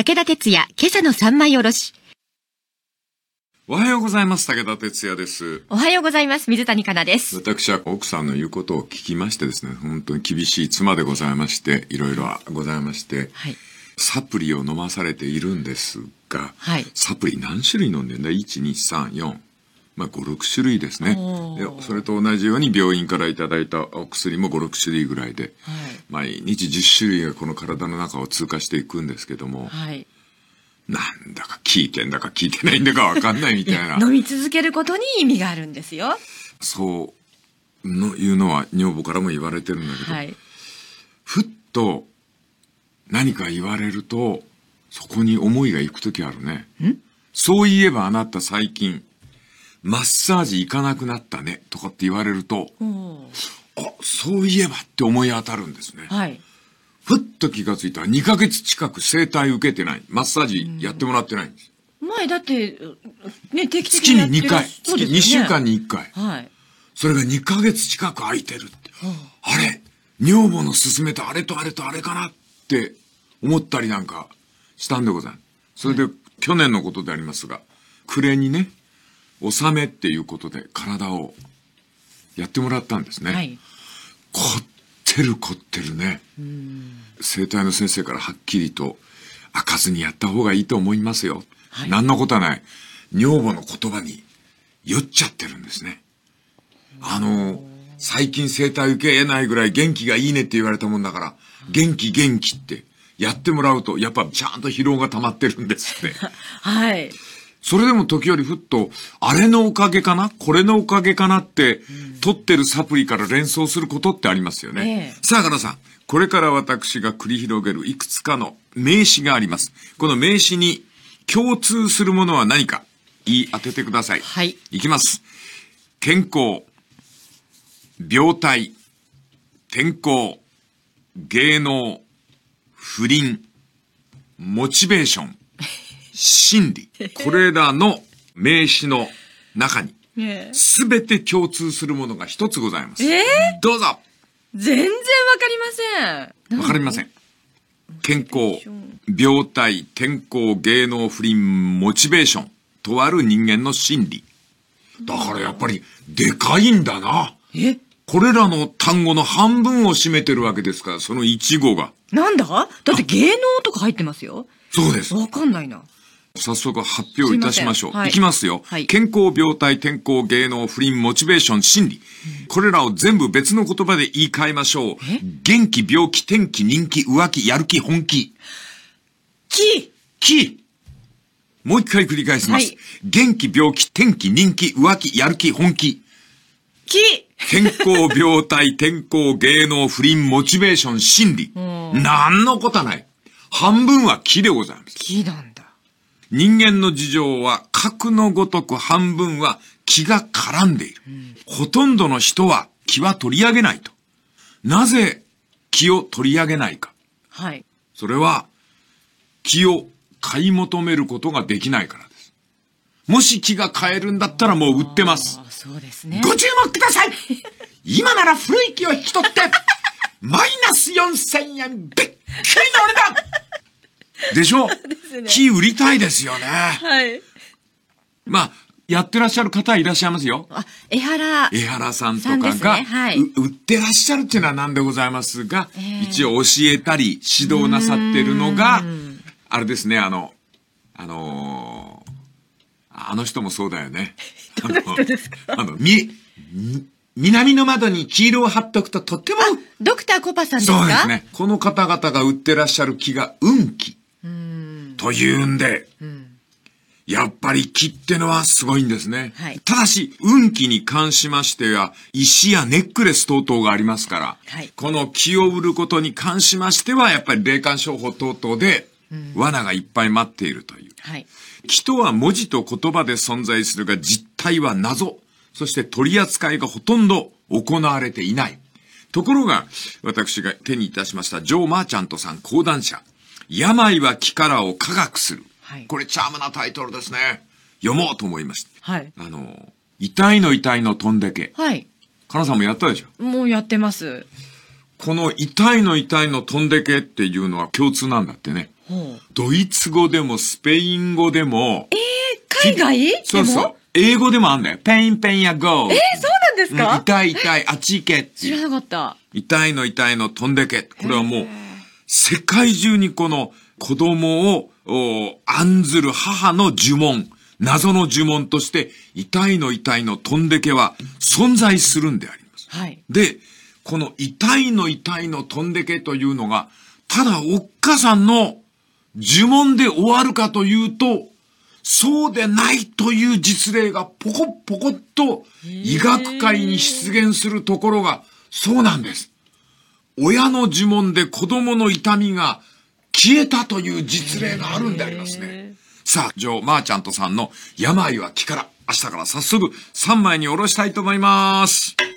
武田鉄矢、今朝の三枚おろし。 おはようございます。武田鉄矢です。 おはようございます。水谷香奈です。 私は奥さんの言うことを聞きましてですね、本当に厳しい妻でございまして、いろいろございまして、 はい、 サプリを飲まされているんですが、 はい、 サプリ何種類飲んでんだ ?1、2、3、4。5、6種類ですね。それと同じように病院からいただいたお薬も5、6種類ぐらいで、はい、毎日10種類がこの体の中を通過していくんですけども、 はい、 なんだか効いてんだか効いてないんだか分かんないみたいな。 飲み続けることに意味があるんですよ。 そういうのは女房からも言われてるんだけど、はい、ふっと何か言われるとそこに思いが行くときあるね。そういえばあなた最近マッサージ行かなくなったねとかって言われると、そういえばって思い当たるんですね。 はい、 ふっと気がついたら2ヶ月近く整体受けてない。マッサージやってもらってないんです。 前だって、ね、定期的にやってる。月に2回。 月 2週間に1回。 はい。 それが2ヶ月近く空いてるって。あれ女房の勧めたあれとあれとあれかなって思ったりなんかしたんでございます。それで、去年のことでありますが、暮れにね、納めっていうことで体をやってもらったんですね。はい。凝ってるね。整体の先生からはっきりと開かずにやった方がいいと思いますよ。はい、何のことはない。女房の言葉に酔っちゃってるんですね。最近整体受けないぐらい元気がいいねって言われたもんだから、元気ってやってもらうと、やっぱちゃんと疲労が溜まってるんですって。はい。それでも時折ふっと、あれのおかげかなこれのおかげかなって、取ってるサプリから連想することってありますよね。さあ、かなさん。これから私が繰り広げるいくつかの名詞があります。この名詞に共通するものは何か言い当ててください。はい。いきます。健康、病態、天候、芸能、不倫、モチベーション、心理。これらの名詞の中に、すべて共通するものが一つございます。どうぞ。 全然わかりません。 わかりません。健康、病態、天候、芸能、不倫、モチベーション。とある人間の心理。だからやっぱり、でかいんだな。これらの単語の半分を占めてるわけですから、その一語が。 なんだ？だって芸能とか入ってますよ。 そうです。 わかんないな。 早速発表いたしましょう。はい、いきますよ。はい、健康、病態、天候、芸能、不倫、モチベーション、心理。これらを全部別の言葉で言い換えましょう。元気、病気、天気、人気、浮気、やる気、本気。気。もう一回繰り返します。はい、元気、病気、天気、人気、浮気、やる気、本気。健康、病態、天候、芸能、不倫、モチベーション、心理。なんのことはない。半分は気でございます。 気なんだ。 人間の事情は核のごとく半分は気が絡んでいる。ほとんどの人は気は取り上げないと。なぜ気を取り上げないか。はい。それは気を買い求めることができないからです。もし気が買えるんだったらもう売ってます。 そうですね。 ご注目ください。今なら古い気を引き取ってマイナス4000円びっくりのお値段でしょ？木売りたいですよね。はい。やってらっしゃる方いらっしゃいますよ。 江原さんとかが、売ってらっしゃるっていうのはなんでございますが、一応教えたり指導なさってるのが、あれですね、あの人もそうだよね。 どの人ですか？ 南の窓に黄色を貼っとくととっても。 ドクターコパさんですか？ そうですね。この方々が売ってらっしゃる木が運気。というんで、やっぱり気ってのはすごいんですね。はい、ただし、運気に関しましては、石やネックレス等々がありますから、はい、この気を売ることに関しましては、やっぱり霊感商法等々で、罠がいっぱい待っているという。はい、気とは文字と言葉で存在するが、実態は謎。そして取り扱いがほとんど行われていない。ところが、私が手にいたしましたジョー・マーチャントさん講談社。病は気からを科学する。はい、これチャームなタイトルですね。読もうと思いました。はい。痛いの飛んでけ。はい。かなさんもやったでしょ？ もうやってます。 この痛いの飛んでけっていうのは共通なんだってね。 ドイツ語でもスペイン語でも。 海外でも？ そうそう。英語でもあんだよ。ペインペインやゴー。 そうなんですか？ 痛い痛い、あっち行けって。 知らなかった。 痛いの痛いの飛んでけ。これはもう、世界中にこの子供を案ずる母の呪文、謎の呪文として、痛いの痛いの飛んでけは存在するんであります。 はい。 で、この痛いの痛いの飛んでけというのが、ただおっかさんの呪文で終わるかというと、そうでないという実例がポコッポコッと医学界に出現するところがそうなんです。親の呪文で子供の痛みが消えたという実例があるんでありますね。さあ、ジョー・マーチャントさんの病は気から、明日から早速3枚におろしたいと思います。